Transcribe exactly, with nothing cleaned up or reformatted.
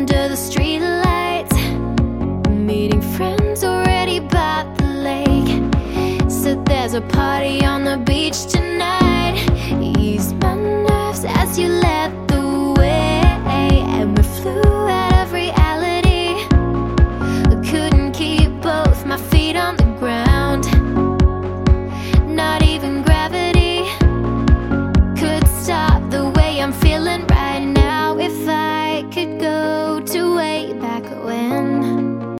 under the streetlights, meeting friends already by the lake. Said there's a party on the beach tonight. Ease my nerves as you led the way, and we flew